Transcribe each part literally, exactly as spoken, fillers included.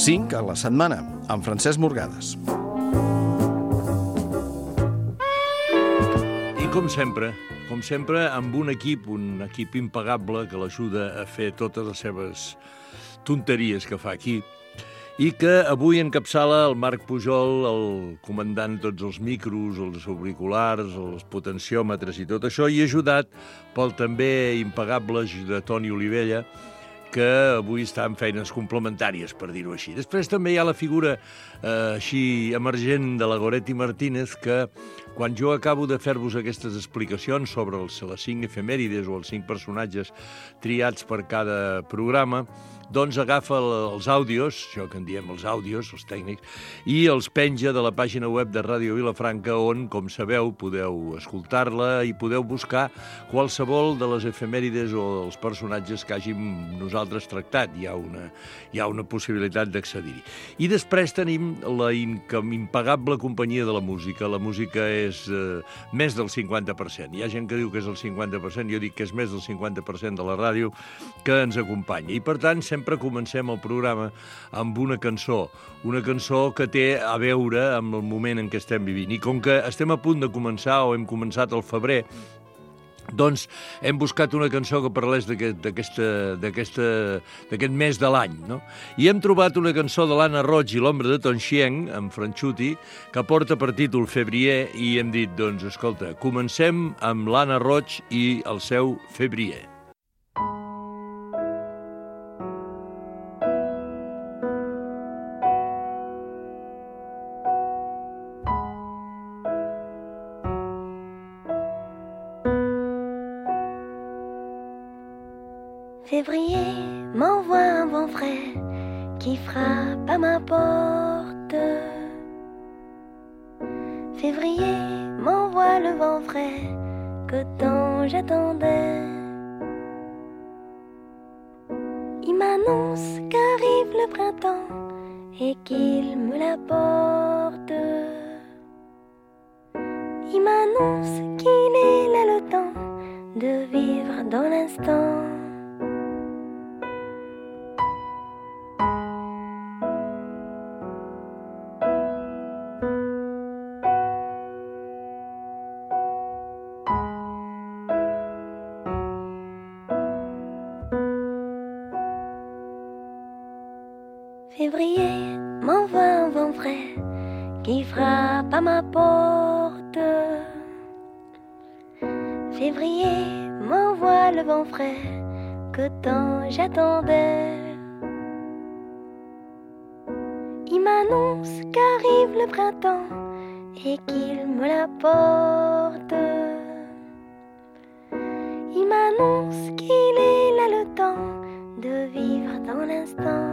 cinc a la setmana, amb Francesc Morgades. I com sempre, com sempre, amb un equip, un equip impagable que l'ajuda a fer totes les seves tonteries que fa aquí, i que avui encapçala el Marc Pujol, el comandant tots els micros, els auriculars, els potenciòmetres i tot això, i ajudat pel també impagable de Toni Olivella, que avui està en feines complementàries, per dir-ho així. Després també hi ha la figura eh, així emergent de la Goretti Martínez, que quan jo acabo de fer-vos aquestes explicacions sobre els, les cinc efemèrides o els cinc personatges triats per cada programa, doncs agafa els àudios, això que en diem els àudios, els tècnics, i els penja de la pàgina web de Ràdio Vilafranca, on, com sabeu, podeu escoltar-la i podeu buscar qualsevol de les efemèrides o els personatges que hàgim nosaltres tractat. Hi ha una, hi ha una possibilitat d'accedir-hi. I després tenim la impagable companyia de la música. La música és eh, més del cinquanta per cent. Hi ha gent que diu que és el cinquanta per cent, jo dic que és més del cinquanta per cent de la ràdio que ens acompanya. I, per tant, sempre comencem el programa amb una cançó, una cançó que té a veure amb el moment en què estem vivint. I com que estem a punt de començar, o hem començat al febrer, doncs hem buscat una cançó que parlés d'aquest mes de l'any, no? I hem trobat una cançó de l'Anna Roig i l'Ombra de Tonchieng, amb Franchuti, que porta per títol Février, i hem dit, doncs, escolta, comencem amb l'Anna Roig i el seu Février. Février m'envoie un vent frais qui frappe à ma porte. Février m'envoie le vent frais que tant j'attendais. Il m'annonce qu'arrive le printemps et qu'il me l'apporte. Il m'annonce qu'il est là le temps de vivre dans l'instant. Février m'envoie un vent frais qui frappe à ma porte. Février m'envoie le vent frais que tant j'attendais. Il m'annonce qu'arrive le printemps et qu'il me l'apporte. Il m'annonce qu'il est là le temps de vivre dans l'instant.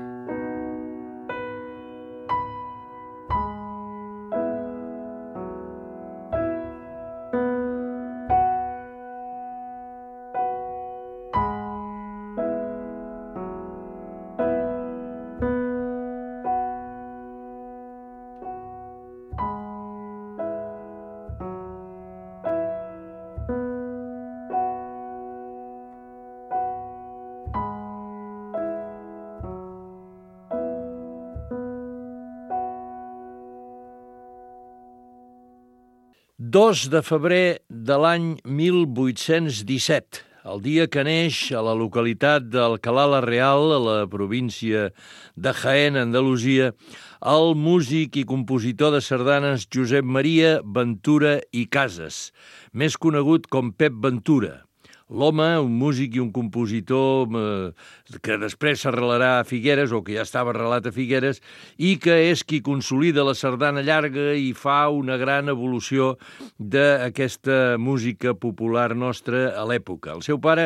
dos de febrer de l'any mil vuit-cents disset, el dia que neix a la localitat d'Alcalá la Real, a la província de Jaén, Andalusia, el músic i compositor de sardanes Josep Maria Ventura i Casas, més conegut com Pep Ventura. L'home, un músic i un compositor eh, que després s'arrelarà a Figueres, o que ja estava arrelat a Figueres, i que és qui consolida la sardana llarga i fa una gran evolució d'aquesta música popular nostra a l'època. El seu pare...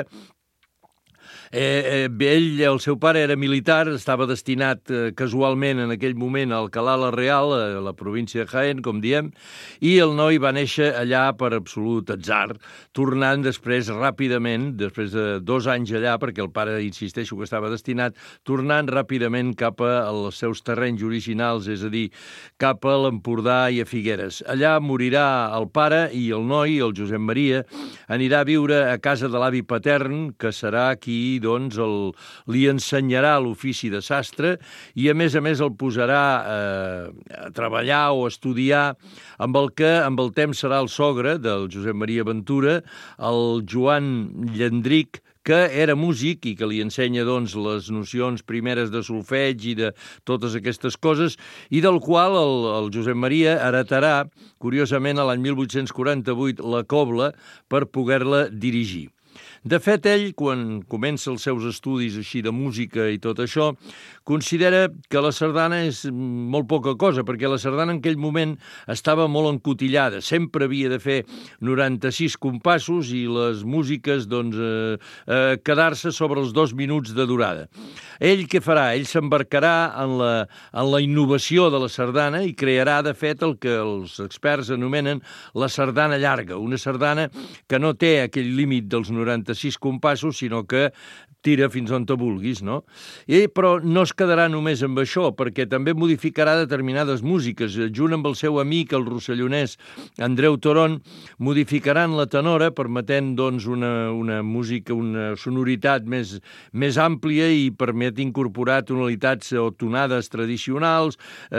Eh, eh, ell, el seu pare era militar, estava destinat eh, casualment en aquell moment a Alcalá la Real, a la província de Jaén, com diem, i el noi va néixer allà per absolut atzar, tornant després ràpidament, després de dos anys allà, perquè el pare, insisteixo, que estava destinat, tornant ràpidament cap als seus terrenys originals, és a dir, cap a l'Empordà i a Figueres. Allà morirà el pare i el noi, el Josep Maria, anirà a viure a casa de l'avi patern, que serà qui i doncs el, li ensenyarà l'ofici de sastre i a més a més el posarà eh, a treballar o a estudiar amb el que amb el temps serà el sogre del Josep Maria Ventura, el Joan Llandric, que era músic i que li ensenya doncs, les nocions primeres de solfeig i de totes aquestes coses, i del qual el, el Josep Maria heretarà, curiosament, a l'any mil vuit-cents quaranta-vuit, la cobla per poder-la dirigir. De fet, ell, quan comença els seus estudis així de música i tot això, considera que la sardana és molt poca cosa, perquè la sardana en aquell moment estava molt encotillada. Sempre havia de fer noranta-sis compassos i les músiques doncs, eh, eh, quedar-se sobre els dos minuts de durada. Ell què farà? Ell s'embarcarà en la, en la innovació de la sardana i crearà, de fet, el que els experts anomenen la sardana llarga, una sardana que no té aquell límit dels noranta-sis compassos, sinó que tira fins on te vulguis, no? I, però no es quedarà només amb això, perquè també modificarà determinades músiques. Junt amb el seu amic, el rossellonès Andreu Toron, modificaran la tenora, permetent doncs, una, una música, una sonoritat més, més àmplia i permet incorporar tonalitats o tonades tradicionals,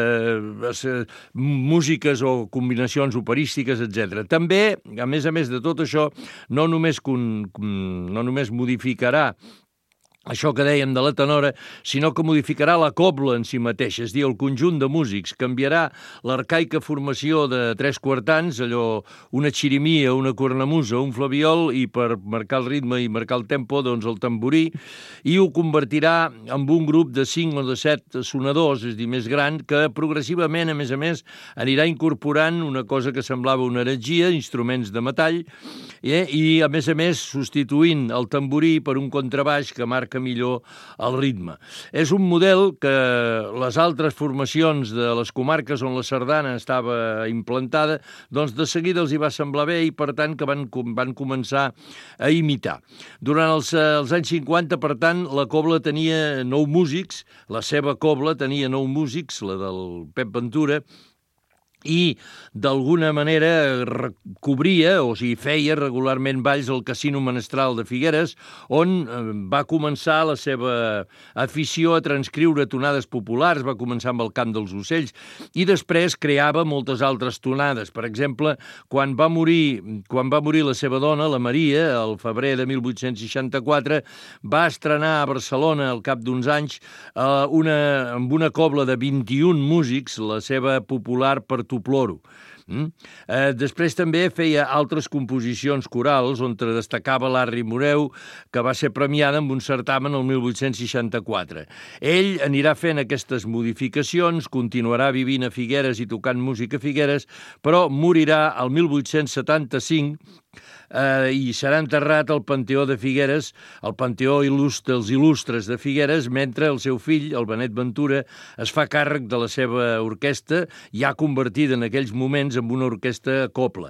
eh, músiques o combinacions operístiques, etcètera. També, a més a més de tot això, no només, con, no només modificarà això que dèiem de la tenora, sinó que modificarà la cobla en si mateixa, és a dir, el conjunt de músics. Canviarà l'arcaica formació de tres quartans, allò, una xirimia, una cornamusa, un flabiol, i per marcar el ritme i marcar el tempo, doncs el tamborí, i ho convertirà en un grup de cinc o de set sonadors, és a dir, més gran, que progressivament, a més a més, anirà incorporant una cosa que semblava una heretgia, instruments de metall, eh? I, a més a més, substituint el tamborí per un contrabaix que marca millor el ritme. És un model que les altres formacions de les comarques on la sardana estava implantada, doncs de seguida els hi va semblar bé i per tant que van, van començar a imitar. Durant els, els anys cinquanta, per tant, la cobla tenia nou músics, la seva cobla tenia nou músics, la del Pep Ventura, i d'alguna manera cobria, o sigui, feia regularment balls al Casino Menestral de Figueres, on va començar la seva afició a transcriure tonades populars, va començar amb el cant dels ocells, i després creava moltes altres tonades. Per exemple, quan va morir, quan va morir la seva dona, la Maria, al febrer de mil vuit-cents seixanta-quatre, va estrenar a Barcelona, al cap d'uns anys, una, amb una cobla de vint-i-un músics, la seva popular per tu ploro. Mm? Eh, després també feia altres composicions corals on destacava l'Arri Moreu, que va ser premiada amb un certamen el mil vuit-cents seixanta-quatre. Ell anirà fent aquestes modificacions, continuarà vivint a Figueres i tocant música a Figueres, però morirà el mil vuit-cents setanta-cinc eh, i serà enterrat al Panteó de Figueres, el Panteó il·lustre, dels il·lustres de Figueres, mentre el seu fill, el Benet Ventura, es fa càrrec de la seva orquestra, ja convertida en aquells moments en una orquestra a cobla.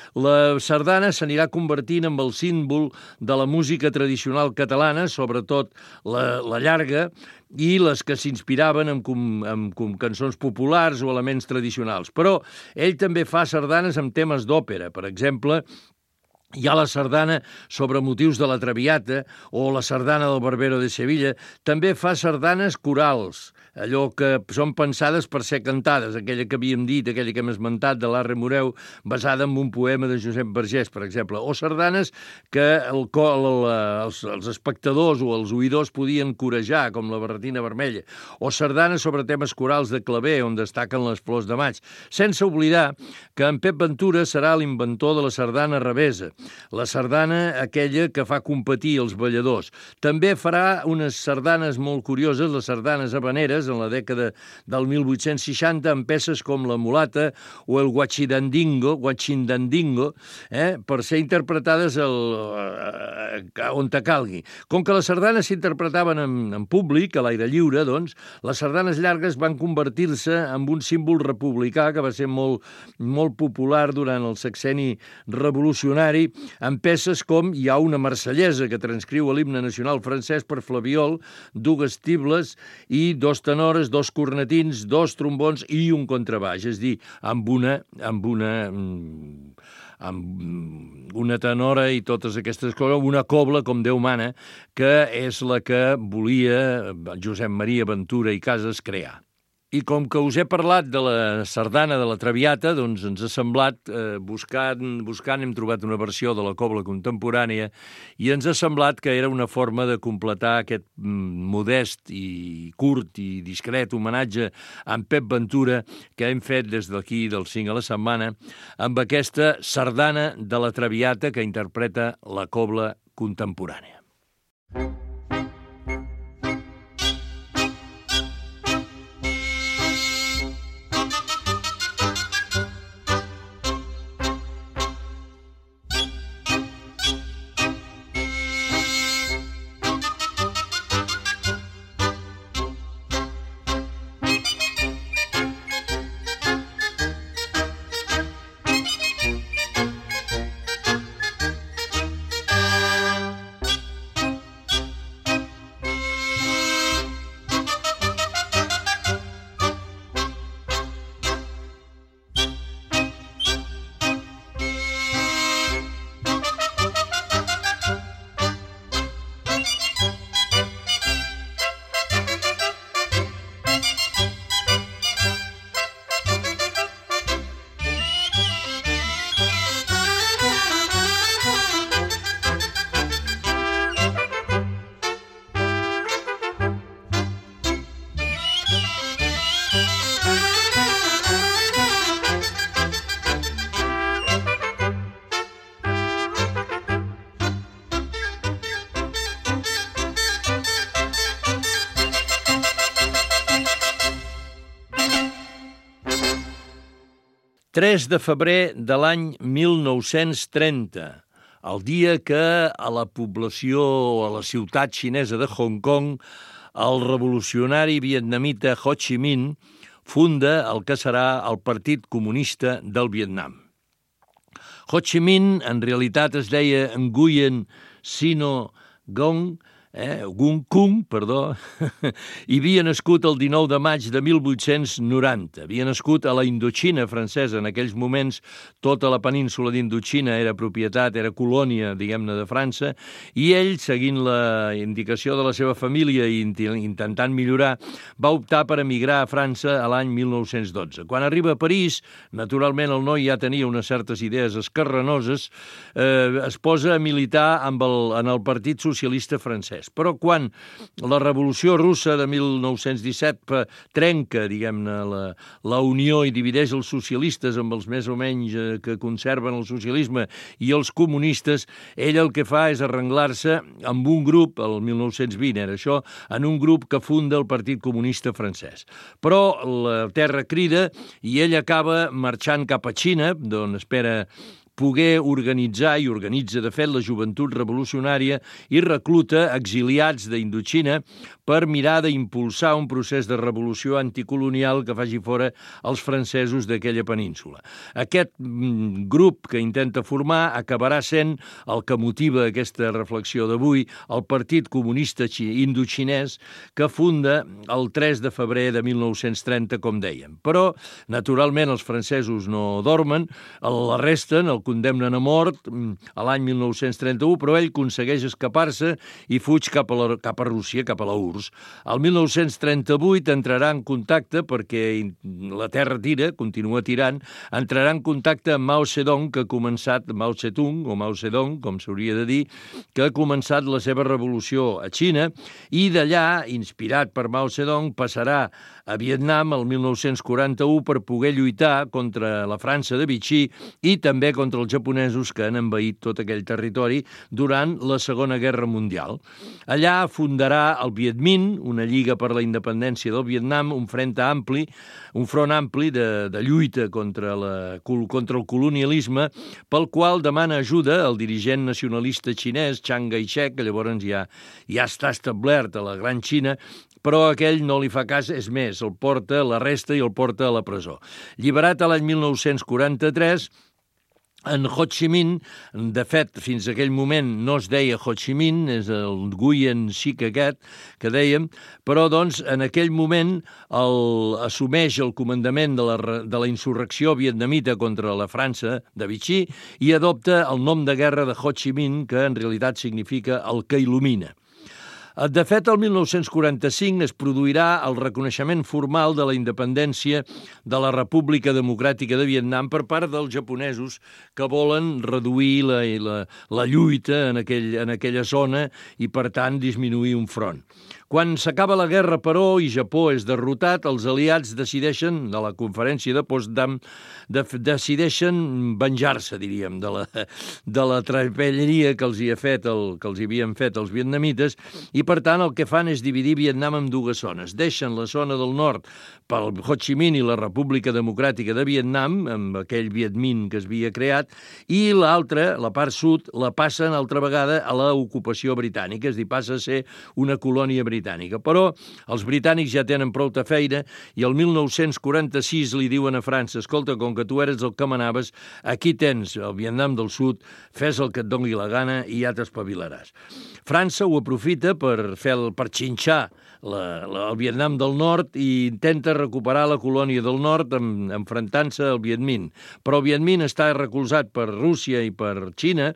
La sardana s'anirà convertint en el símbol de la música tradicional catalana, sobretot la, la llarga, i les que s'inspiraven en, com, en com cançons populars o elements tradicionals. Però ell també fa sardanes amb temes d'òpera. Per exemple, hi ha la sardana sobre motius de la Traviata o la sardana del Barbero de Sevilla. També fa sardanes corals, allò que són pensades per ser cantades, aquella que havíem dit, aquella que hem esmentat de l'Arri Moreu, basada en un poema de Josep Vergés, per exemple, o sardanes que el, el, els, els espectadors o els oïdors podien corejar, com la Barretina Vermella, o sardanes sobre temes corals de claver, on destaquen les flors de maig, sense oblidar que en Pep Ventura serà l'inventor de la sardana revesa, la sardana aquella que fa competir els balladors. També farà unes sardanes molt curioses, les sardanes habaneres, en la dècada del mil vuit-cents seixanta, amb peces com la mulata o el guachindandingo, guachindandingo, eh, per ser interpretades el, eh, on te calgui. Com que les sardanes s'interpretaven en, en públic, a l'aire lliure, doncs, les sardanes llargues van convertir-se en un símbol republicà que va ser molt, molt popular durant el sexenni revolucionari repertori amb peces com Hi ha una marsellesa, que transcriu l'himne nacional francès per flabiol, dues tibles i dos tenores, dos cornetins, dos trombons i un contrabaix, és dir, amb una, amb una, amb una tenora i totes aquestes coses, una cobla, com Déu mana, que és la que volia Josep Maria Ventura i Casas crear. I com que us he parlat de la sardana de la Traviata, doncs ens ha semblat, eh, buscant, buscant hem trobat una versió de la cobla contemporània i ens ha semblat que era una forma de completar aquest modest i curt i discret homenatge a en Pep Ventura que hem fet des d'aquí del cinc a la setmana amb aquesta sardana de la Traviata que interpreta la cobla contemporània. tres de febrer de l'any mil nou-cents trenta, el dia que a la població o a la ciutat xinesa de Hong Kong el revolucionari vietnamita Ho Chi Minh funda el que serà el Partit Comunista del Vietnam. Ho Chi Minh en realitat es deia Nguyen Sino Gong, eh, Gung Kung, perdó, i havia nascut el dinou de maig de mil vuit-cents noranta. Havia nascut a la Indoxina francesa. En aquells moments tota la península d'Indoxina era propietat, era colònia, diguem-ne, de França, i ell, seguint la indicació de la seva família i intentant millorar, va optar per emigrar a França a l'any mil nou-cents dotze. Quan arriba a París, naturalment el noi ja tenia unes certes idees esquerranoses, eh, es posa a militar amb el, en el Partit Socialista francès. Però quan la Revolució Russa de mil nou-cents disset trenca, diguem-ne, la, la unió i divideix els socialistes amb els més o menys eh, que conserven el socialisme i els comunistes, ell el que fa és arrenglar-se amb un grup, el mil nou-cents vint era això, en un grup que funda el Partit Comunista francès. Però la terra crida i ell acaba marxant cap a Xina, d'on espera poder organitzar, i organitza de fet la joventut revolucionària i recluta exiliats d'Indoxina per mirar d'impulsar un procés de revolució anticolonial que faci fora els francesos d'aquella península. Aquest grup que intenta formar acabarà sent el que motiva aquesta reflexió d'avui, el Partit Comunista Indoxinès, que funda el tres de febrer de mil nou-cents trenta, com dèiem. Però, naturalment, els francesos no dormen, l'arresten, el condemnen a mort a l'any mil nou-cents trenta-u, però ell aconsegueix escapar-se i fuig cap a, la, cap a Rússia, cap a la U R S. El mil nou-cents trenta-vuit entrarà en contacte, perquè la terra tira, continua tirant, entrarà en contacte amb Mao Zedong, que ha començat, Mao Zedong, o Mao Zedong, com s'hauria de dir, que ha començat la seva revolució a Xina, i d'allà, inspirat per Mao Zedong, passarà a Vietnam el mil nou-cents quaranta-u per poder lluitar contra la França de Vichy i també contra els japonesos que han envaït tot aquell territori durant la Segona Guerra Mundial. Allà fundarà el Viet Minh, una lliga per la independència del Vietnam, un front ampli, un front ampli de, de lluita contra, la, contra el colonialisme, pel qual demana ajuda al dirigent nacionalista xinès, Chiang Kai-shek, que llavors ja, ja està establert a la Gran Xina, però aquell no li fa cas, és més, el porta, l'arresta i el porta a la presó. Lliberat a l'any mil nou-cents quaranta-tres, En Ho Chi Minh, de fet, fins a aquell moment no es deia Ho Chi Minh, és el Nguyen Xic aquest que dèiem, però doncs en aquell moment el, assumeix el comandament de la, de la insurrecció vietnamita contra la França de Vichy i adopta el nom de guerra de Ho Chi Minh, que en realitat significa el que il·lumina. De fet, el mil nou-cents quaranta-cinc es produirà el reconeixement formal de la independència de la República Democràtica de Vietnam per part dels japonesos que volen reduir la, la, la lluita en, aquell, en aquella zona i, per tant, disminuir un front. Quan s'acaba la guerra, però, i Japó és derrotat, els aliats decideixen, de la conferència de Potsdam, de, decideixen venjar-se, diríem, de la, de la trapelleria que els hi ha fet el, que els hi havien fet els vietnamites, i per tant el que fan és dividir Vietnam en dues zones. Deixen la zona del nord pel Ho Chi Minh i la República Democràtica de Vietnam, amb aquell Viet Minh que es havia creat, i l'altra, la part sud, la passen altra vegada a l'ocupació britànica, és a dir, passa a ser una colònia britànica. britànica. Però els britànics ja tenen prou de feina i el mil nou-cents quaranta-sis li diuen a França: escolta, com que tu eres el que manaves, aquí tens el Vietnam del Sud, fes el que et doni la gana i ja t'espavilaràs. França ho aprofita per fer el, per xinxar la, la, el Vietnam del Nord i intenta recuperar la colònia del Nord en, enfrontant-se al Viet Minh. Però el Viet Minh està recolzat per Rússia i per Xina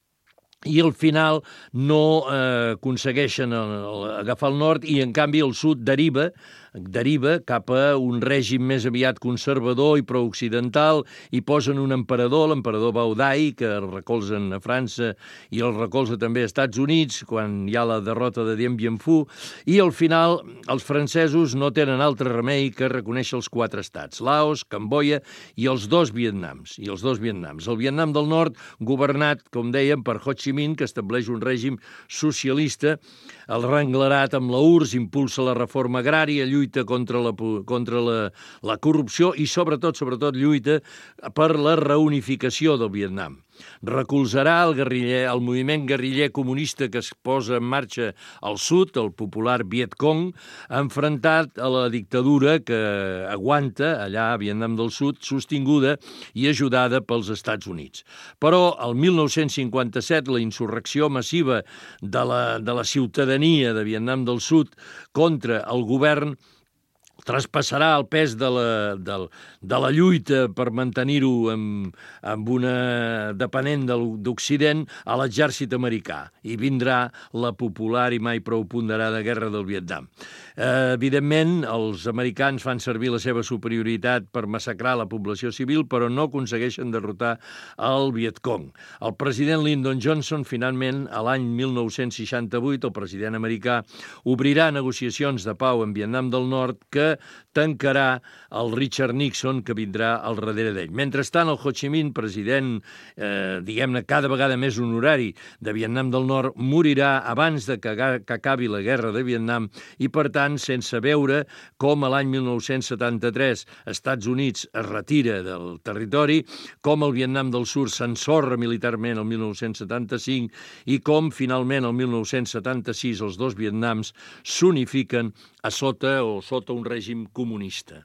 i al final no eh, aconsegueixen el, el, agafar el nord i, en canvi, el sud deriva deriva cap a un règim més aviat conservador i pro-occidental i posen un emperador, l'emperador Bao Dai, que el recolzen a França i el recolza també als Estats Units quan hi ha la derrota de Dien Bien Phu, i al final els francesos no tenen altre remei que reconèixer els quatre estats, Laos, Camboya i els dos Vietnams. I els dos Vietnams. El Vietnam del Nord, governat, com dèiem, per Ho Chi Minh, que estableix un règim socialista, el renglerat amb la U R S S, impulsa la reforma agrària, lluita contra la, contra la, la corrupció i, sobretot, sobretot, lluita per la reunificació del Vietnam. Recolzarà el, guerriller, el moviment guerriller comunista que es posa en marxa al sud, el popular Viet Cong, enfrontat a la dictadura que aguanta allà a Vietnam del Sud, sostinguda i ajudada pels Estats Units. Però el mil nou-cents cinquanta-set la insurrecció massiva de la, de la ciutadania de Vietnam del Sud contra el govern traspassarà el pes de la, de, de la lluita per mantenir-ho amb, amb una depenent d'Occident a l'exèrcit americà i vindrà la popular i mai prou ponderada guerra del Vietnam. Eh, evidentment, els americans fan servir la seva superioritat per massacrar la població civil, però no aconsegueixen derrotar el Viet Cong. El president Lyndon Johnson, finalment, a l'any mil nou-cents seixanta-vuit, el president americà, obrirà negociacions de pau en Vietnam del Nord que tancarà el Richard Nixon, que vindrà al darrere d'ell. Mentrestant, el Ho Chi Minh, president, eh, diguem-ne, cada vegada més honorari de Vietnam del Nord, morirà abans de que, que acabi la guerra de Vietnam i, per tant, sense veure com a l'any mil nou-cents setanta-tres Estats Units es retira del territori, com el Vietnam del Sud s'ensorra militarment el mil nou-cents setanta-cinc i com, finalment, el mil nou-cents setanta-sis els dos Vietnams s'unifiquen a sota o sota un règim comunista.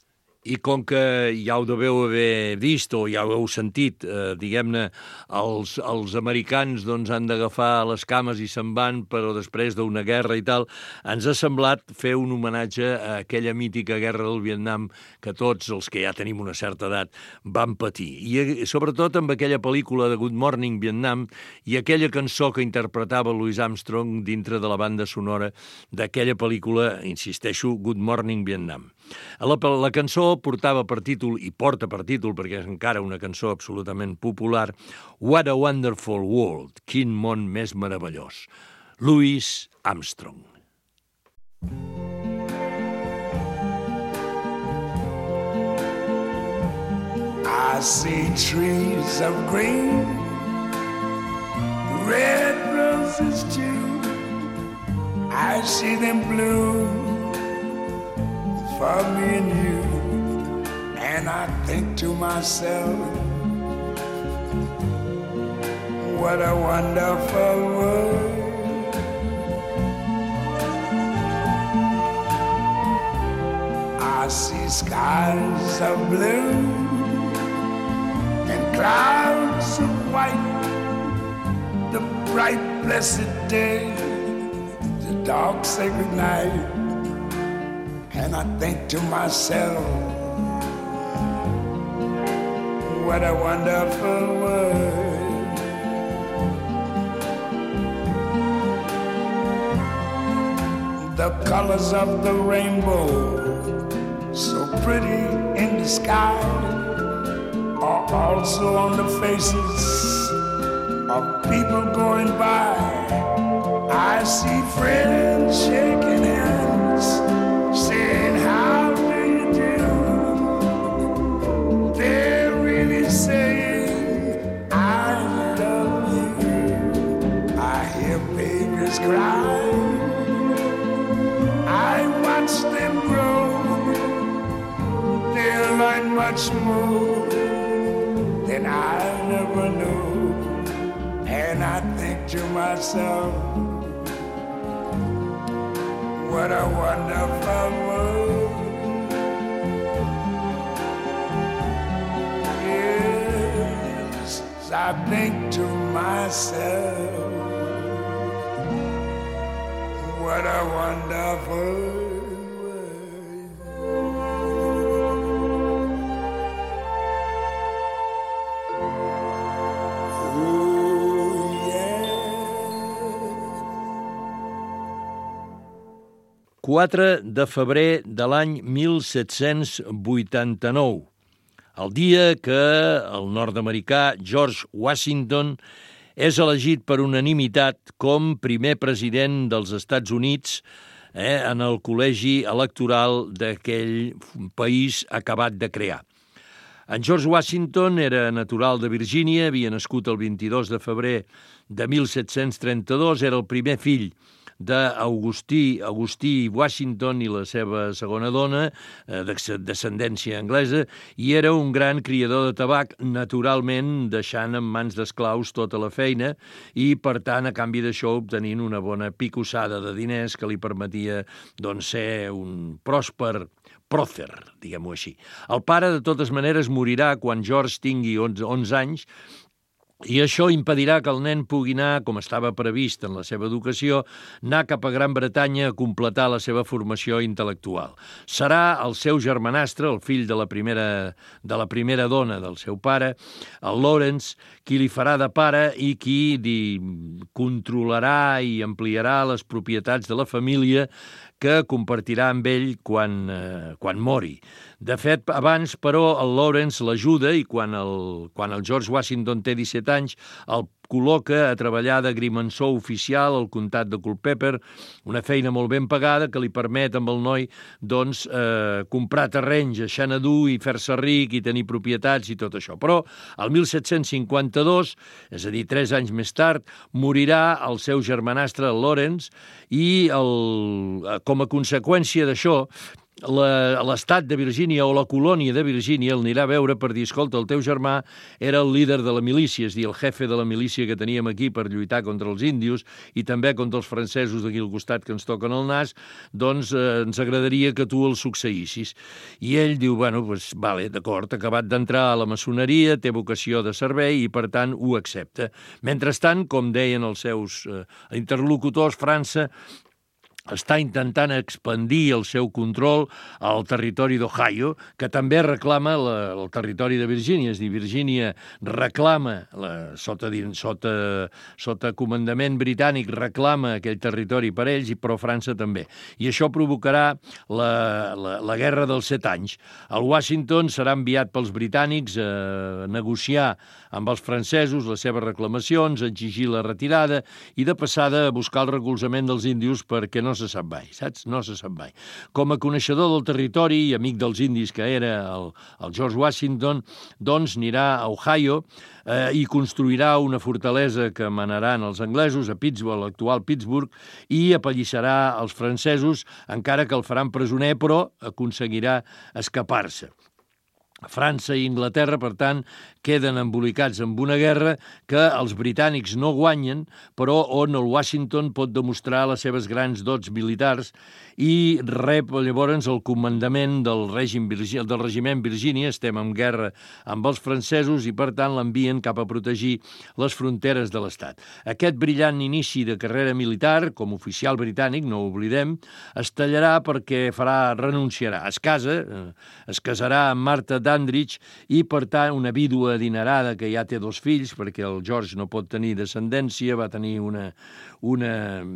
I com que ja ho deveu haver vist o ja ho heu sentit, eh, diguem-ne, els, els americans doncs, han d'agafar les cames i se'n van, però després d'una guerra i tal, ens ha semblat fer un homenatge a aquella mítica guerra del Vietnam que tots els que ja tenim una certa edat van patir. I sobretot amb aquella pel·lícula de Good Morning Vietnam i aquella cançó que interpretava Louis Armstrong dintre de la banda sonora d'aquella pel·lícula, insisteixo, Good Morning Vietnam. La, la cançó portava per títol, i porta per títol, perquè és encara una cançó absolutament popular, What a Wonderful World, quin món més meravellós. Louis Armstrong. I see trees of green, red roses too. I see them bloom for me and you, and I think to myself, what a wonderful world. I see skies of blue and clouds of white, the bright blessed day, the dark sacred night. And I think to myself, what a wonderful world. The colors of the rainbow, so pretty in the sky, are also on the faces of people going by. I see friends shaking hands, saying, how do you do? They're really saying, I love you. I hear babies cry, I watch them grow. They'll learn much more than I never knew. And I think to myself, what a wonderful world. Yes, I think to myself, what a wonderful world. quatre de febrer de l'any mil set-cents vuitanta-nou, el dia que el nord-americà George Washington és elegit per unanimitat com primer president dels Estats Units eh, en el col·legi electoral d'aquell país acabat de crear. En George Washington era natural de Virgínia, havia nascut el vint-i-dos de febrer de mil set-cents trenta-dos, era el primer fill d'Augustí Augustí Washington i la seva segona dona, eh, de descendència anglesa, i era un gran criador de tabac, naturalment deixant en mans d'esclaus tota la feina i, per tant, a canvi d'això, obtenint una bona picossada de diners que li permetia doncs, ser un pròsper pròcer, diguem-ho així. El pare, de totes maneres, morirà quan George tingui onze anys, i això impedirà que el nen pugui anar, com estava previst en la seva educació, anar cap a Gran Bretanya a completar la seva formació intel·lectual. Serà el seu germanastre, el fill de la primera, de la primera dona del seu pare, el Lawrence, qui li farà de pare i qui di, controlarà i ampliarà les propietats de la família que compartirà amb ell quan, eh, quan mori. De fet, abans, però, el Lawrence l'ajuda i quan el, quan el George Washington té disset anys, el col·loca a treballar d'agrimensor oficial al comtat de Culpeper, una feina molt ben pagada que li permet amb el noi doncs, eh, comprar terrenys a Xanadu i fer-se ric i tenir propietats i tot això. Però el mil set-cents cinquanta-dos, és a dir, tres anys més tard, morirà el seu germanastre, el Lawrence, i el, com a conseqüència d'això, l'estat de Virgínia o la colònia de Virgínia el anirà a veure per dir, escolta, el teu germà era el líder de la milícia, és a dir, el jefe de la milícia que teníem aquí per lluitar contra els índios i també contra els francesos d'aquí al costat que ens toquen el nas, doncs eh, ens agradaria que tu el succeïssis. I ell diu, bueno, pues, vale, d'acord, acabat d'entrar a la maçoneria, té vocació de servei i, per tant, ho accepta. Mentrestant, com deien els seus eh, interlocutors, França està intentant expandir el seu control al territori d'Ohio, que també reclama la, el territori de Virgínia. És a dir, Virgínia reclama, la, sota, sota, sota comandament britànic, reclama aquell territori per ells, i però França també. I això provocarà la, la, la Guerra dels Set Anys. El Washington serà enviat pels britànics a negociar amb els francesos les seves reclamacions, a exigir la retirada i, de passada, a buscar el recolzament dels índios perquè no se sap mai, saps? No se sap mai. Com a coneixedor del territori i amic dels indis que era el, el George Washington, doncs anirà a Ohio eh, i construirà una fortalesa que manaran els anglesos a Pittsburgh, l'actual Pittsburgh, i apallissarà els francesos, encara que el faran presoner, però aconseguirà escapar-se. França i Inglaterra, per tant, queden embolicats amb una guerra que els britànics no guanyen, però on el Washington pot demostrar les seves grans dots militars i rep llavors el comandament del, règim, del regiment Virgínia. Estem en guerra amb els francesos i, per tant, l'envien cap a protegir les fronteres de l'Estat. Aquest brillant inici de carrera militar, com oficial britànic, no ho oblidem, es tallarà perquè farà, renunciarà. Es casa, es casarà amb Martha Dandridge i, per tant, una vídua adinerada que ja té dos fills, perquè el George no pot tenir descendència, va tenir una... una,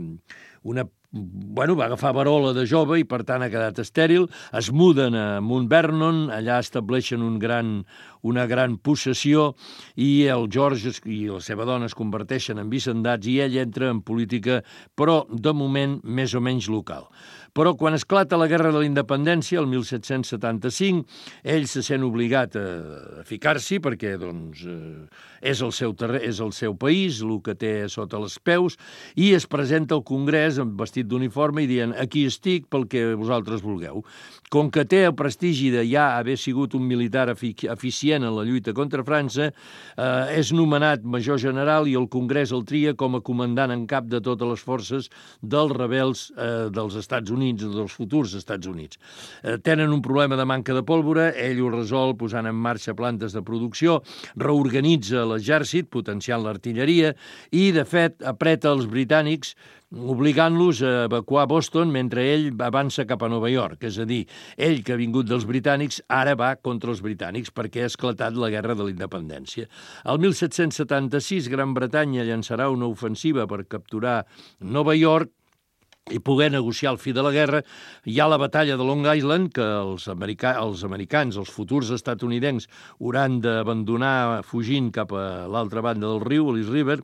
una Bueno, va agafar verola de jove i, per tant, ha quedat estèril. Es muden a Mount Vernon, allà estableixen un gran, una gran possessió i el George i la seva dona es converteixen en vicendats i ell entra en política, però, de moment, més o menys local. Però quan esclata la Guerra de la Independència, el mil set-cents setanta-cinc, ell se sent obligat a, a ficar-s'hi perquè doncs, eh, és, el seu terre, és el seu país, el que té sota els peus, i es presenta al Congrés amb vestit d'uniforme i dient aquí estic pel que vosaltres vulgueu. Com que té el prestigi de ja haver sigut un militar eficient en la lluita contra França, eh, és nomenat major general i el Congrés el tria com a comandant en cap de totes les forces dels rebels eh, dels Estats Units, dels futurs Estats Units. Eh, tenen un problema de manca de pólvora, ell ho resol posant en marxa plantes de producció, reorganitza l'exèrcit, potenciant l'artilleria i, de fet, apreta els britànics obligant-los a evacuar Boston mentre ell avança cap a Nova York. És a dir, ell que ha vingut dels britànics ara va contra els britànics perquè ha esclatat la Guerra de la Independència. El mil set-cents setanta-sis, Gran Bretanya llançarà una ofensiva per capturar Nova York i poder negociar el fi de la guerra. Hi ha la batalla de Long Island, que els, america, els americans, els futurs estatunidencs, hauran d'abandonar fugint cap a l'altra banda del riu, l'East River,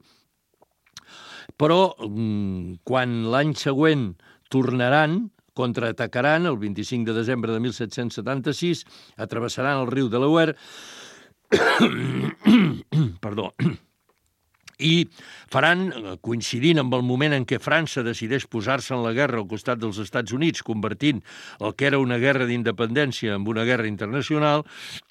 però quan l'any següent tornaran, contraatacaran, el vint-i-cinc de desembre de mil set-cents setanta-sis, travessaran el riu Delaware, perdó, i faran, coincidint amb el moment en què França decideix posar-se en la guerra al costat dels Estats Units, convertint el que era una guerra d'independència en una guerra internacional,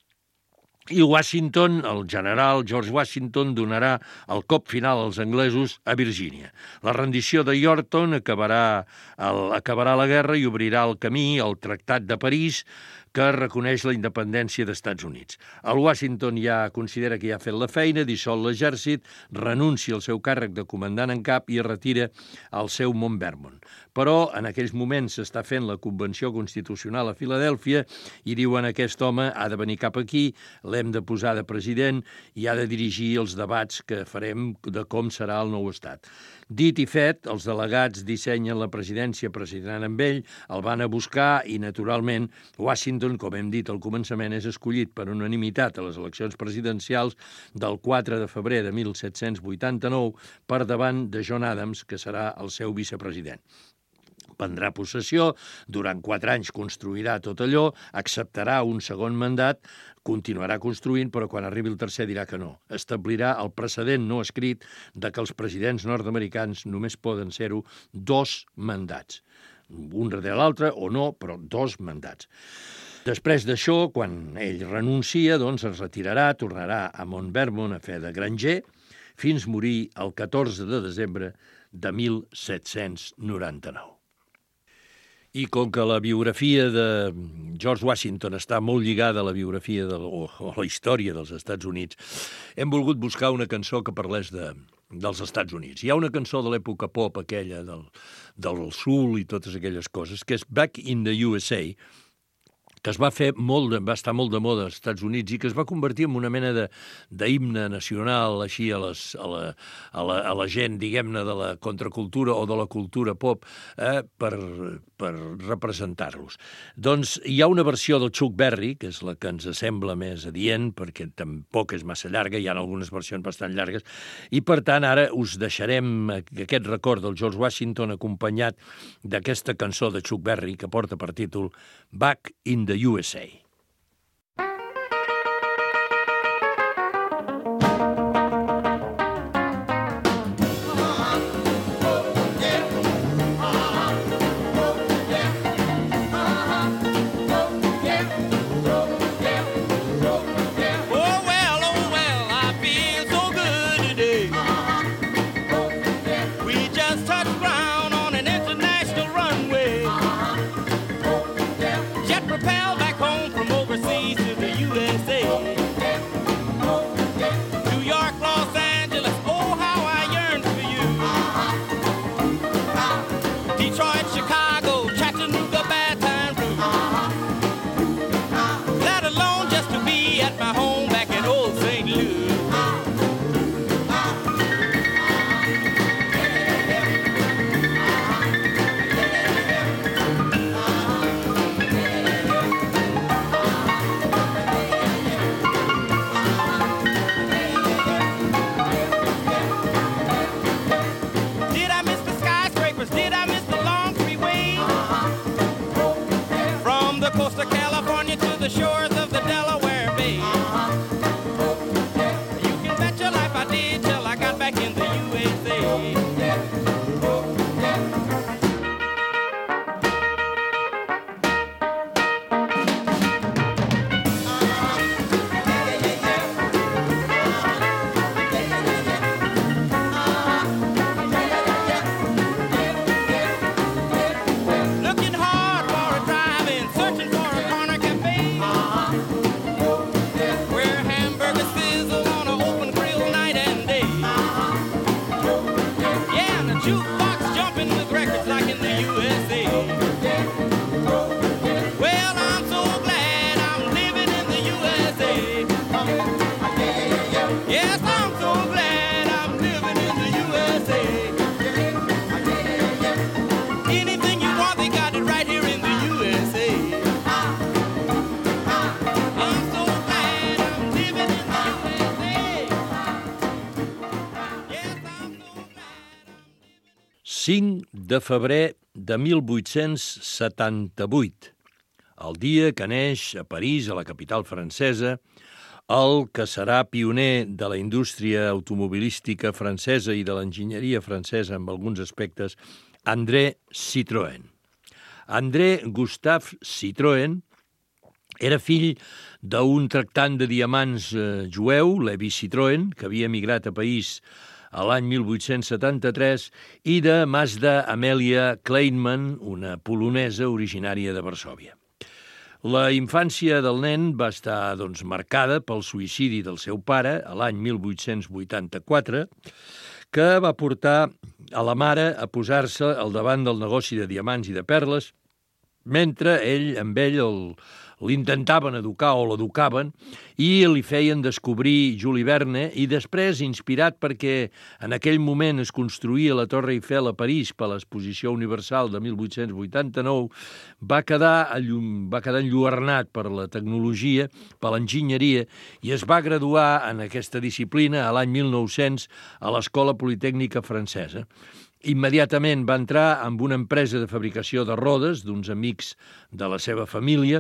i Washington, el general George Washington, donarà el cop final als anglesos a Virgínia. La rendició de Yorktown acabarà, el, acabarà la guerra i obrirà el camí al Tractat de París, que reconeix la independència dels Estats Units. El Washington ja considera que ja ha fet la feina, dissol l'exèrcit, renuncia al seu càrrec de comandant en cap i es retira al seu Mount Vernon. Però en aquells moments s'està fent la Convenció Constitucional a Filadèlfia i diuen aquest home ha de venir cap aquí, l'hem de posar de president i ha de dirigir els debats que farem de com serà el nou estat. Dit i fet, els delegats dissenyen la presidència president amb ell, el van a buscar i, naturalment, Washington, com hem dit al començament, és escollit per unanimitat a les eleccions presidencials del quatre de febrer de mil set-cents vuitanta-nou per davant de John Adams, que serà el seu vicepresident. Prendrà possessió, durant quatre anys construirà tot allò, acceptarà un segon mandat, continuarà construint, però quan arribi el tercer dirà que no. Establirà el precedent no escrit de que els presidents nord-americans només poden ser-ho dos mandats. Un darrere l'altre o no, però dos mandats. Després d'això, quan ell renuncia, doncs es retirarà, tornarà a Mount Vernon a fer de granger, fins morir el catorze de desembre de mil set-cents noranta-nou. I com que la biografia de George Washington està molt lligada a la biografia de, o, o a la història dels Estats Units, hem volgut buscar una cançó que parlés de, dels Estats Units. Hi ha una cançó de l'època pop, aquella del, del soul i totes aquelles coses, que és Back in the U S A, que es va fer molt, va estar molt de moda als Estats Units i que es va convertir en una mena de d'himne nacional així a, les, a, la, a, la, a la gent, diguem-ne, de la contracultura o de la cultura pop eh, per, per representar-los. Doncs hi ha una versió del Chuck Berry, que és la que ens sembla més adient, perquè tampoc és massa llarga, hi ha algunes versions bastant llargues, i per tant ara us deixarem aquest record del George Washington acompanyat d'aquesta cançó de Chuck Berry que porta per títol Back in the U S A. jukebox jumping with records like in the U S A. Well, I'm so glad I'm living in the U S A. Yes, I'm so glad I'm living in the U S A. Anything you want, they got it right here in the U S A. I'm so glad I'm living in the U S A. Yes, I'm so glad. cinc de febrer de mil vuit-cents setanta-vuit, el dia que neix a París, a la capital francesa, el que serà pioner de la indústria automobilística francesa i de l'enginyeria francesa en alguns aspectes, André Citroën. André Gustave Citroën era fill d'un tractant de diamants eh, jueu, Levi Citroën, que havia emigrat a París a l'any mil vuit-cents setanta-tres, i de Mazda Amelia Kleinman, una polonesa originària de Varsòvia. La infància del nen va estar doncs, marcada pel suïcidi del seu pare a l'any mil vuit-cents vuitanta-quatre, que va portar a la mare a posar-se al davant del negoci de diamants i de perles, mentre ell, amb ell, el, l'intentaven educar o l'educaven i li feien descobrir Jules Verne i després, inspirat perquè en aquell moment es construïa la Torre Eiffel a París per l'Exposició Universal de mil vuit-cents vuitanta-nou, va quedar, va quedar enlluernat per la tecnologia, per l'enginyeria, i es va graduar en aquesta disciplina a l'any mil nou-cents a l'Escola Politècnica Francesa. Immediatament va entrar en una empresa de fabricació de rodes d'uns amics de la seva família,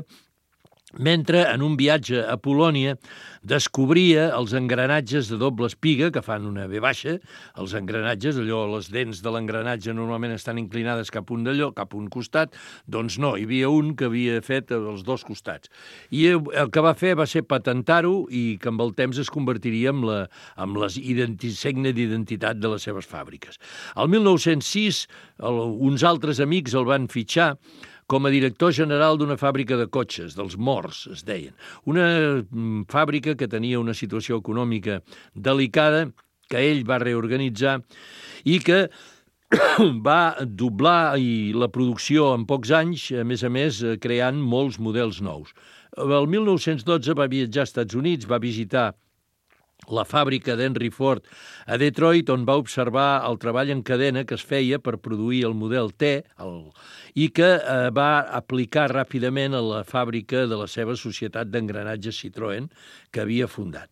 mentre en un viatge a Polònia descobria els engranatges de doble espiga, que fan una V baixa, els engranatges, allò, les dents de l'engranatge normalment estan inclinades cap un d'allò, cap un costat, doncs no, hi havia un que havia fet els dos costats. I el que va fer va ser patentar-ho i que amb el temps es convertiria en la, en la signe d'identitat de les seves fàbriques. El mil nou-cents sis, el, uns altres amics el van fitxar com a director general d'una fàbrica de cotxes, dels Morts, es deien. Una fàbrica que tenia una situació econòmica delicada, que ell va reorganitzar i que va doblar i la producció en pocs anys, a més a més, creant molts models nous. El mil nou-cents dotze va viatjar als Estats Units, va visitar la fàbrica d'Henry Ford a Detroit, on va observar el treball en cadena que es feia per produir el model T el, i que eh, va aplicar ràpidament a la fàbrica de la seva societat d'engranatges Citroën que havia fundat.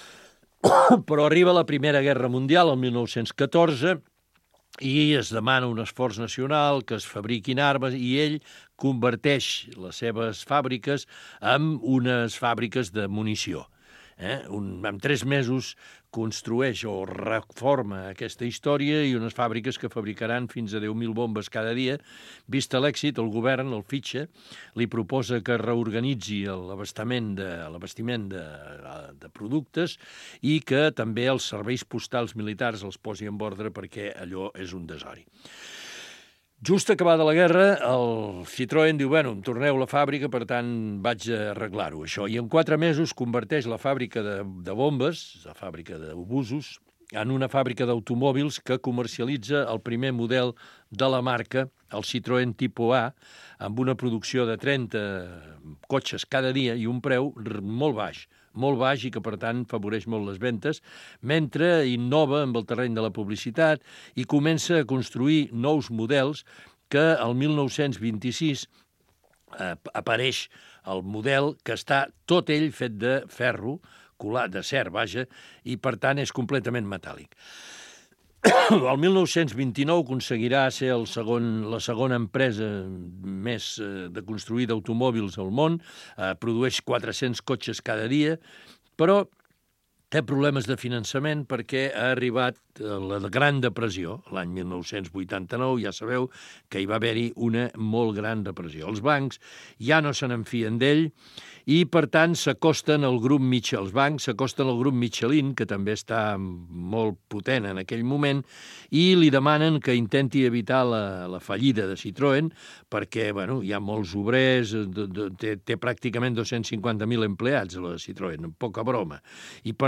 Però arriba la Primera Guerra Mundial, el mil nou-cents catorze, i es demana un esforç nacional, que es fabriquin armes, i ell converteix les seves fàbriques en unes fàbriques de munició. Eh? Un, en tres mesos construeix o reforma aquesta història i unes fàbriques que fabricaran fins a deu mil bombes cada dia. Vist l'èxit, el govern el fitxa, li proposa que reorganitzi l'abastament de, l'abastiment de, de productes i que també els serveis postals militars els posi en ordre perquè allò és un desori. Just acabada la guerra, el Citroën diu, bueno, em torneu la fàbrica, per tant vaig a arreglar-ho, això. I en quatre mesos converteix la fàbrica de, de bombes, la fàbrica d'obusos, en una fàbrica d'automòbils que comercialitza el primer model de la marca, el Citroën Tipo A, amb una producció de trenta cotxes cada dia i un preu molt baix, molt baix i que, per tant, favoreix molt les ventes, mentre innova amb el terreny de la publicitat i comença a construir nous models que el mil nou-cents vint-i-sis eh, apareix el model que està tot ell fet de ferro, colat d'acer, vaja, i, per tant, és completament metàl·lic. El mil nou-cents vint-i-nou aconseguirà ser el segon, la segona empresa més eh, de construir d'automòbils al món, eh, produeix quatre-cents cotxes cada dia, però té problemes de finançament perquè ha arribat la Gran Depressió, l'any mil nou-cents vuitanta-nou, ja sabeu que hi va haver-hi una molt gran depressió. Els bancs ja no se n'enfien d'ell i, per tant, s'acosten al grup Michelin. Els bancs s'acosten al grup Michelin, que també està molt potent en aquell moment, i li demanen que intenti evitar la, la fallida de Citroën perquè, bueno, hi ha molts obrers, de, de, té, té pràcticament dos-cents cinquanta mil empleats, la Citroën, poca broma. I, per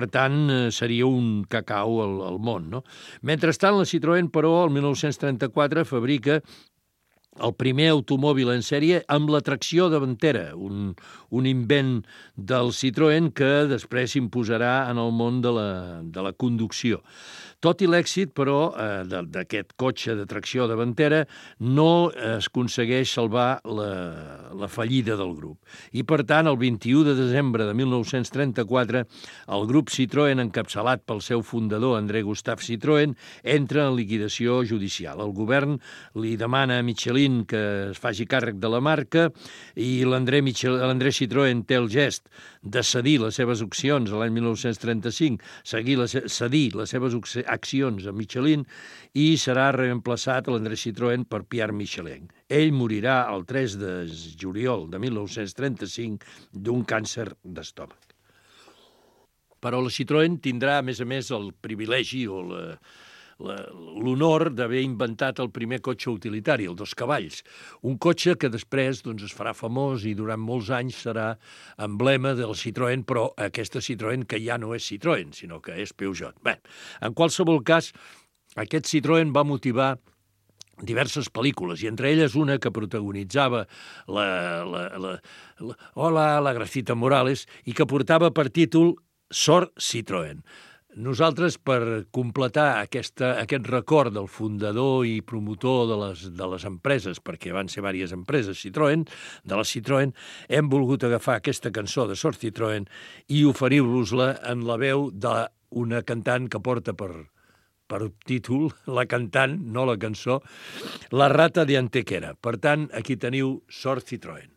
tant, seria un cacau al, al món, no? Mentrestant, la Citroën, però, el mil nou-cents trenta-quatre fabrica el primer automòbil en sèrie amb la tracció davantera, un, un invent del Citroën que després s'imposarà en el món de la, de la conducció. Tot i l'èxit, però, eh, d'aquest cotxe de tracció davantera, no es aconsegueix salvar la, la fallida del grup. I, per tant, el vint-i-u de desembre de mil nou-cents trenta-quatre, el grup Citroën, encapçalat pel seu fundador, André Gustave Citroën, entra en liquidació judicial. El govern li demana a Michelin que es faci càrrec de la marca i l'André l'André Citroën té el gest de cedir les seves accions l'any mil nou-cents trenta-cinc, cedir les, cedir les seves accions a Michelin i serà reemplaçat l'André Citroën per Pierre Michelin. Ell morirà el tres de juliol de mil nou-cents trenta-cinc d'un càncer d'estómac. Però la Citroën tindrà, a més a més, el privilegi o la l'honor d'haver inventat el primer cotxe utilitari, el dos cavalls. Un cotxe que després doncs, es farà famós i durant molts anys serà emblema del Citroën, però aquesta Citroën que ja no és Citroën, sinó que és Peugeot. Bé, en qualsevol cas, aquest Citroën va motivar diverses pel·lícules, i entre elles una que protagonitzava la, la, la, la, hola, la Gracita Morales, i que portava per títol Sor Citroën. Nosaltres, per completar aquesta, aquest record del fundador i promotor de les, de les empreses, perquè van ser diverses empreses Citroën, de la Citroën, hem volgut agafar aquesta cançó de Sor Citroën i oferir-vos-la en la veu d'una cantant que porta per, per títol, la cantant, no la cançó, La Rata de Antequera. Per tant, aquí teniu Sor Citroën.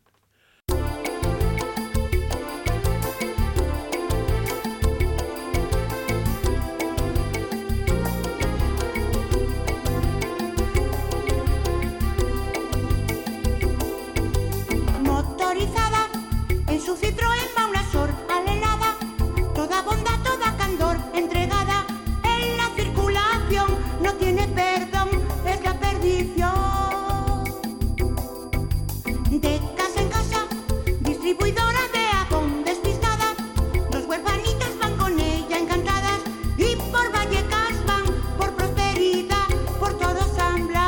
Su Citroën va una Sor alelada, toda bondad, toda candor entregada. En la circulación no tiene perdón, es la perdición. De casa en casa, distribuidora de Avon despistada. Los huerfanitos van con ella encantadas y por Vallecas van por prosperidad, por todo San Blas.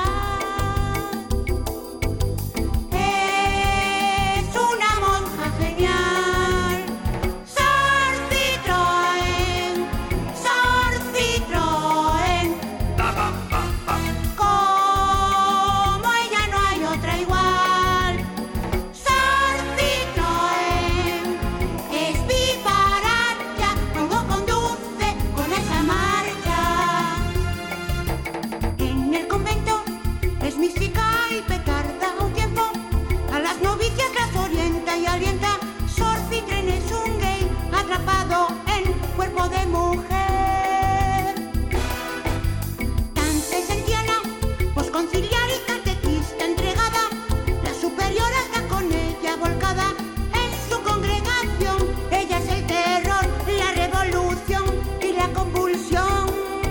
De mujer tan sencilla, pues conciliar y catequista entregada, la superiora está con ella volcada en su congregación. Ella es el terror, la revolución y la convulsión.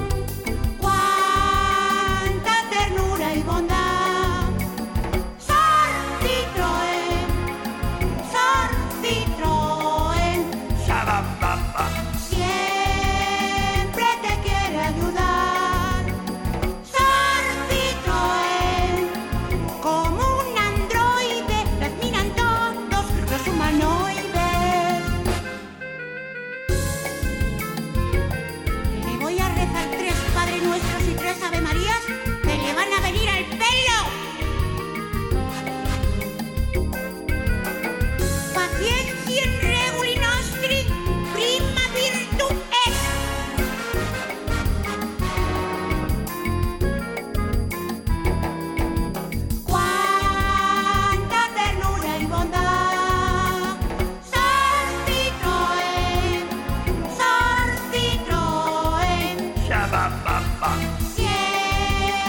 Cuánta ternura y bondad. Sor Citroën, Sor Citroën. Shabba-ba-ba. Siempre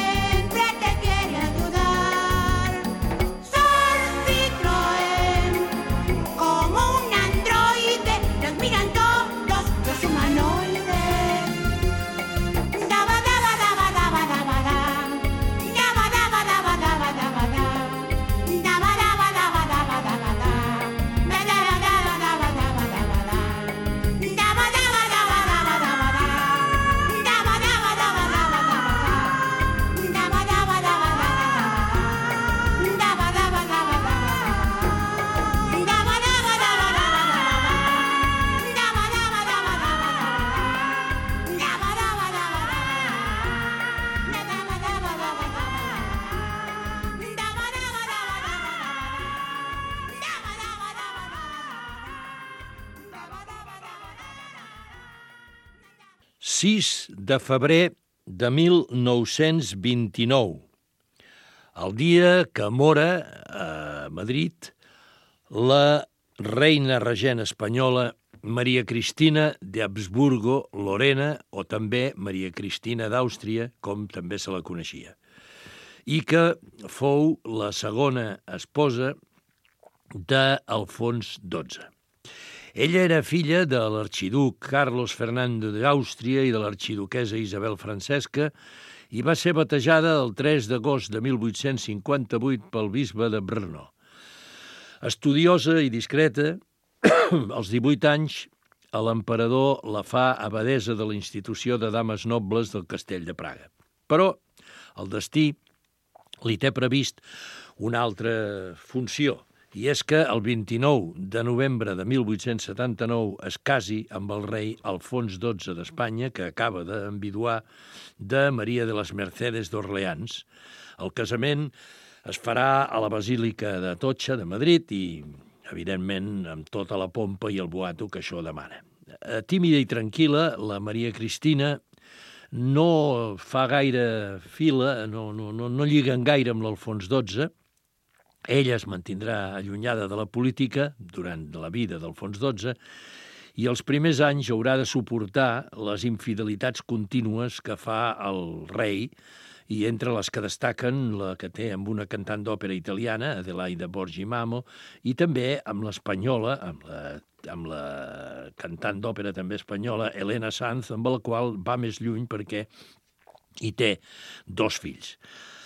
sis de febrer de mil nou-cents vint-i-nou, el dia que mora a Madrid la reina regent espanyola Maria Cristina d'Habsburgo-Lorena, o també Maria Cristina d'Àustria, com també se la coneixia, i que fou la segona esposa d'Alfons dotze. Ella era filla de l'arxiduc Carlos Fernando d'Àustria i de l'arxiduquesa Isabel Francesca i va ser batejada el tres d'agost de mil vuit-cents cinquanta-vuit pel bisbe de Brno. Estudiosa i discreta, als divuit anys, l'emperador la fa abadesa de la institució de dames nobles del castell de Praga. Però el destí li té previst una altra funció, i és que el vint-i-nou de novembre de mil vuit-cents setanta-nou es casi amb el rei Alfons dotze d'Espanya, que acaba d'enviduar de Maria de les Mercedes d'Orleans. El casament es farà a la Basílica de Atocha de Madrid i, evidentment, amb tota la pompa i el boato que això demana. Tímida i tranquil·la, la Maria Cristina no fa gaire fila, no, no, no, no lliguen gaire amb l'Alfons dotze. Ella es mantindrà allunyada de la política durant la vida d'Alfons dotze i els primers anys haurà de suportar les infidelitats contínues que fa el rei, i entre les que destaquen la que té amb una cantant d'òpera italiana, Adelaida Borgi Mamo, i també amb l'espanyola, amb la, amb la cantant d'òpera també espanyola, Elena Sanz, amb la qual va més lluny perquè hi té dos fills.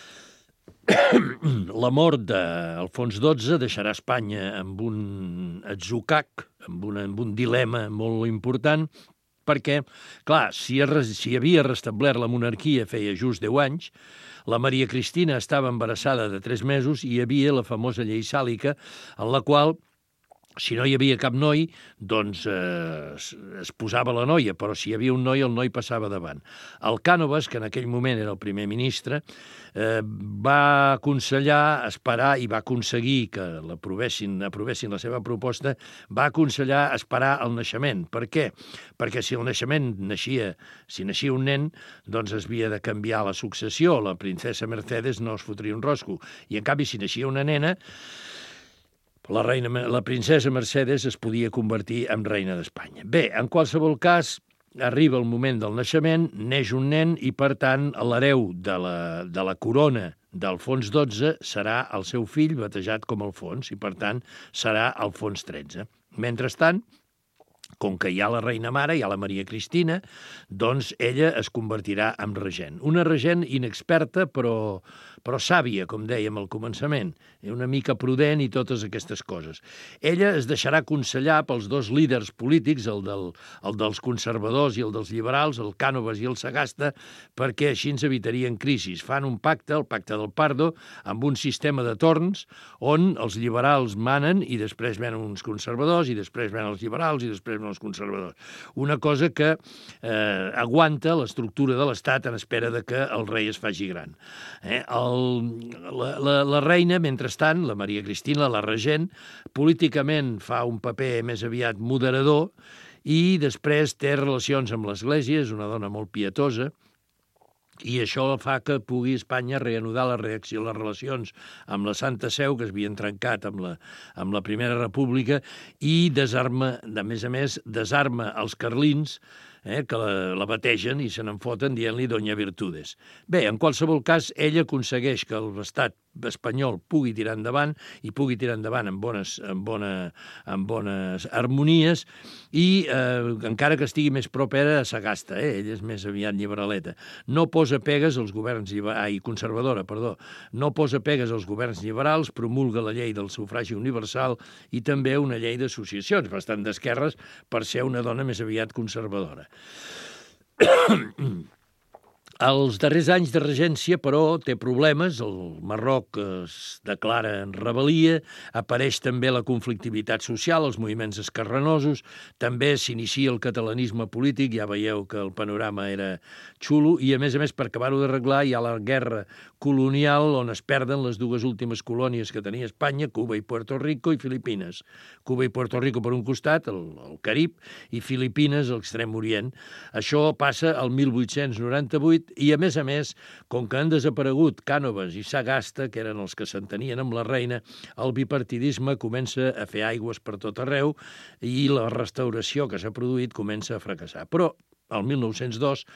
La mort d'Alfons dotze deixarà Espanya amb un atzucac, amb, una, amb un dilema molt important, perquè, clar, si, si havia restablert la monarquia feia just deu anys, la Maria Cristina estava embarassada de tres mesos i hi havia la famosa llei sàlica, en la qual, si no hi havia cap noi, doncs eh, es, es posava la noia, però si hi havia un noi, el noi passava davant. El Cànovas, que en aquell moment era el primer ministre, eh, va aconsellar esperar i va aconseguir que l'aprovessin, aprovessin la seva proposta, va aconsellar esperar el naixement. Per què? Perquè si el naixement naixia, si naixia un nen, doncs es havia de canviar la successió. La princesa Mercedes no es fotria un rosco. I en canvi, si naixia una nena, La, reina, la princesa Mercedes es podia convertir en reina d'Espanya. Bé, en qualsevol cas, arriba el moment del naixement, neix un nen i, per tant, l'hereu de la, de la corona d'Alfons dotze serà el seu fill, batejat com Alfons, i, per tant, serà Alfons tretze. Mentrestant, com que hi ha la reina mare, hi ha la Maria Cristina, doncs ella es convertirà en regent. Una regent inexperta, però, però sàvia, com dèiem al començament, una mica prudent i totes aquestes coses. Ella es deixarà aconsellar pels dos líders polítics, el, del, el dels conservadors i el dels liberals, el Cànovas i el Sagasta, perquè així ens evitarien crisis. Fan un pacte, el pacte del Pardo, amb un sistema de torns on els liberals manen i després venen uns conservadors i després venen els liberals i després venen els conservadors. Una cosa que eh, aguanta l'estructura de l'Estat en espera de que el rei es faci gran. Eh? El, la, la, la reina, mentrestant, la Maria Cristina, la regent, políticament fa un paper més aviat moderador i després té relacions amb l'Església, és una dona molt pietosa, i això fa que pugui Espanya reanudar la reacció, les relacions amb la Santa Seu, que es havien trencat amb la, amb la Primera República, i desarma, de més a més, desarma els carlins, eh, que la, la bategen i se n'en foten dient-li Doña Virtudes. Bé, en qualsevol cas, ella aconsegueix que l'estat espanyol pugui tirar endavant i pugui tirar endavant amb bones, amb bona, amb bones harmonies i eh, encara que estigui més propera a Sagasta, eh, ella és més aviat liberaleta. No posa pegues als governs ai, conservadora, perdó, no posa pegues als governs liberals, promulga la llei del sufragi universal i també una llei d'associacions, bastant d'esquerres per ser una dona més aviat conservadora. Els darrers anys de regència, però, té problemes. El Marroc es declara en rebel·lia, apareix també la conflictivitat social, els moviments esquerranosos, també s'inicia el catalanisme polític, ja veieu que el panorama era xulo, i a més a més, per acabar-ho d'arreglar, hi ha la guerra colonial on es perden les dues últimes colònies que tenia Espanya, Cuba i Puerto Rico i Filipines. Cuba i Puerto Rico per un costat, el, el Carib, i Filipines, a l'Extrem Orient. Això passa al mil vuit-cents noranta-vuit, i, a més a més, com que han desaparegut Cànoves i Sagasta, que eren els que s'entenien amb la reina, el bipartidisme comença a fer aigües per tot arreu i la restauració que s'ha produït comença a fracassar. Però, el mil nou-cents dos,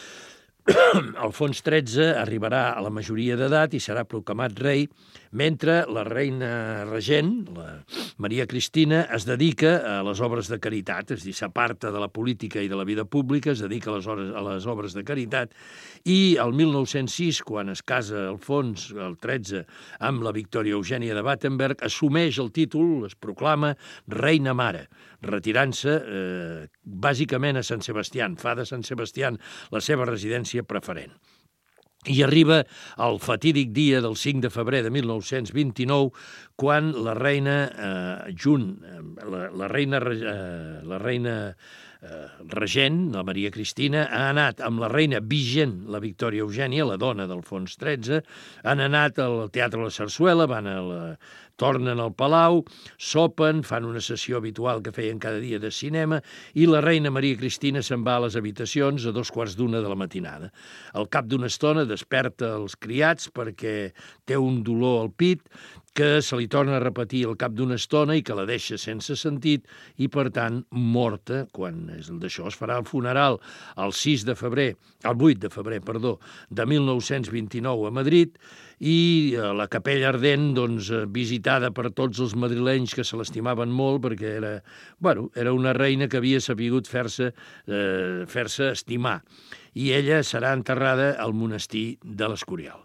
Alfons tretze arribarà a la majoria d'edat i serà proclamat rei, mentre la reina regent, la Maria Cristina, es dedica a les obres de caritat, és a dir, s'aparta de la política i de la vida pública, es dedica a les, hores, a les obres de caritat, i el mil nou-cents sis, quan es casa Alfons, el tretze, amb la Victòria Eugènia de Battenberg, assumeix el títol, es proclama reina mare, retirant-se eh, bàsicament a Sant Sebastián, fa de Sant Sebastián la seva residència preferent. I arriba el fatídic dia del cinc de febrer de mil nou-cents vint-i-nou, quan la reina, eh, junt, la, la reina, eh, la reina eh, regent, la Maria Cristina, ha anat amb la reina vigent, la Victòria Eugènia, la dona d'Alfons tretze, han anat al Teatre La Sarsuela, van a la... tornen al Palau, sopen, fan una sessió habitual que feien cada dia de cinema i la reina Maria Cristina se'n va a les habitacions a dos quarts d'una de la matinada. Al cap d'una estona desperta els criats perquè té un dolor al pit que se li torna a repetir al cap d'una estona i que la deixa sense sentit i, per tant, morta, quan d'això es farà el funeral el sis de febrer, el vuit de febrer, perdó, de mil nou-cents vint-i-nou a Madrid, i la capella ardent, doncs, visitada per tots els madrilenys que se l'estimaven molt perquè era, bueno, era una reina que havia sabut fer-se eh, fer-se estimar. I ella serà enterrada al monestir de l'Escorial.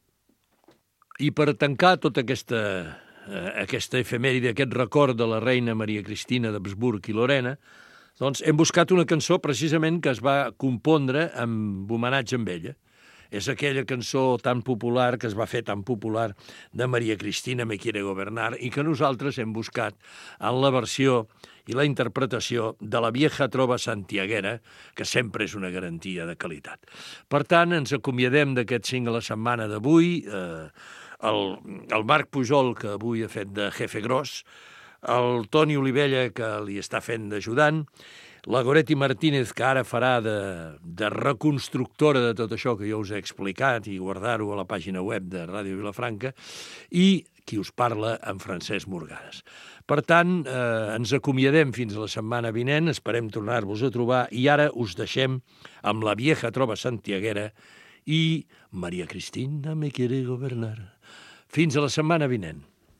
I per tancar tota aquesta, eh, aquesta efemèride, aquest record de la reina Maria Cristina d'Habsburg i Lorena, doncs hem buscat una cançó precisament que es va compondre amb homenatge amb ella. És aquella cançó tan popular, que es va fer tan popular, de Maria Cristina me quiere gobernar, i que nosaltres hem buscat en la versió i la interpretació de la vieja trova santiaguera, que sempre és una garantia de qualitat. Per tant, ens acomiadem d'aquest cinc a la setmana d'avui, eh, el, el Marc Pujol, que avui ha fet de jefe gros, el Toni Olivella, que li està fent d'ajudant, la Goretti Martínez, que ara farà de, de reconstructora de tot això que jo us he explicat i guardar-ho a la pàgina web de Ràdio Vilafranca, i qui us parla, en Francesc Morgades. Per tant, eh, ens acomiadem fins a la setmana vinent, esperem tornar-vos a trobar, i ara us deixem amb la vieja trova santiaguera i Maria Cristina me quiere gobernar. Fins a la setmana vinent.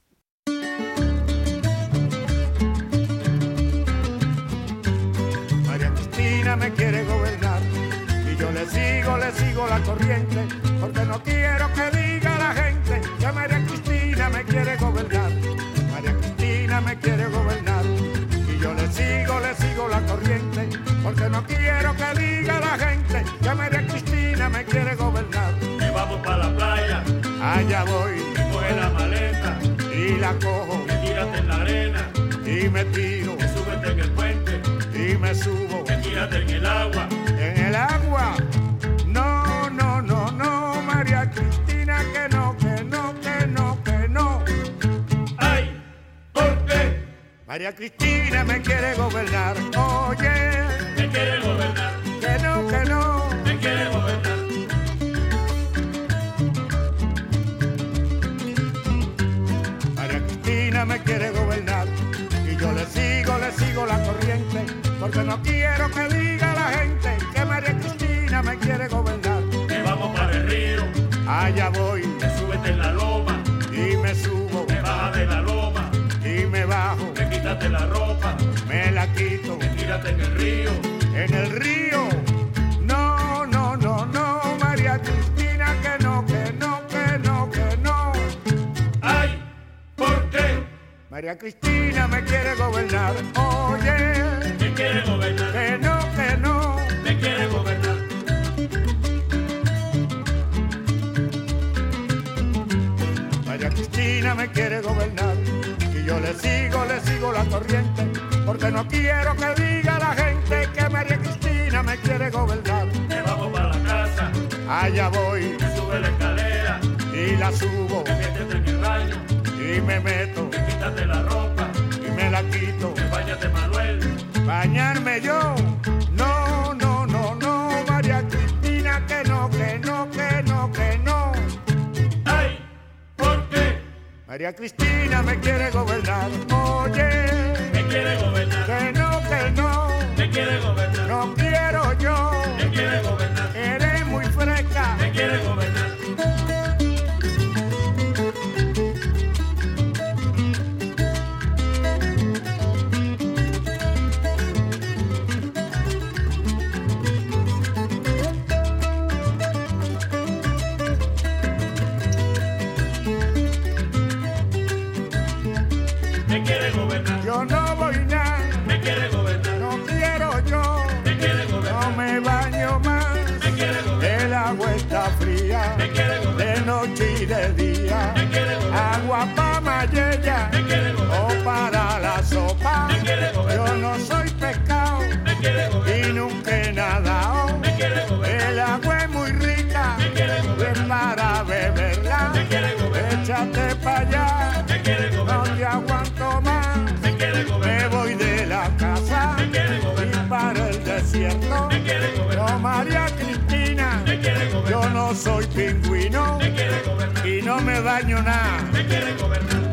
Me quiere gobernar y yo le sigo, le sigo la corriente porque no quiero que diga la gente que María Cristina me quiere gobernar. María Cristina me quiere gobernar y yo le sigo, le sigo la corriente porque no quiero que diga la gente que María Cristina me quiere gobernar. Y vamos para la playa, allá voy, y coge la maleta y la cojo, y tírate en la arena, y me tiro, y súbete en el puente, y me subo, tírate en el agua. En el agua. No, no, no, no, María Cristina, que no, que no, que no, que no. ¡Ay! ¿Por qué? María Cristina me quiere gobernar. Oye, Me quiere gobernar, que no, que no. me quiere gobernar. María Cristina me quiere gobernar y yo le sigo, le sigo la corriente porque no quiero que diga la gente que María Cristina me quiere gobernar. Y vamos para el río, Allá voy me súbete en la loma, y me subo me baja de la loma, y me bajo, me quítate la ropa, me la quito tírate en el río. en el río. No, no, no, no, María Cristina, que no, que no, que no, que no. ¡Ay! ¿Por qué? María Cristina me quiere gobernar. Oye, Me quiere gobernar, que no, que no. me quiere gobernar. Cristina me quiere gobernar y yo le sigo, le sigo la corriente, porque no quiero que diga la gente que María Cristina me quiere gobernar. Me bajo para la casa, allá voy, me sube la escalera, y la subo, métete en el baño, y me meto, quítate la ropa, y me la quito. báñate Manuel. Bañarme yo, no, no, no, no, María Cristina, que no, que no, que no, que no. ¡Ay! ¿Por qué? María Cristina me quiere gobernar, oye, Me quiere gobernar, que no, que no, me quiere gobernar, no quiero yo, me quiere gobernar, eres muy fresca. me quiere gobernar. Me quiere gobernar, Yo no voy nada, me quiere gobernar, no quiero yo, me quiere no gobernar, me baño más, me quiere gobernar, el agua está fría, me quiere de gobernar, noche y de día, me quiere gobernar, agua pa' mayella, me quiere gobernar, o para la sopa, me quiere yo gobernar, no soy pescado me quiere y gobernar, nunca he nadado, me quiere gobernar, el agua es muy rica, me quiere es gobernar, para beberla, me quiere gobernar, échate pa' allá, me quiere no gobernar, te aguanto más. me quiere Me gobernar, voy de la casa me quiere y gobernar, para el desierto. me quiere gobernar, No, María Cristina, me quiere yo gobernar, no soy pingüino me quiere gobernar, y no me baño nada. me quiere gobernar.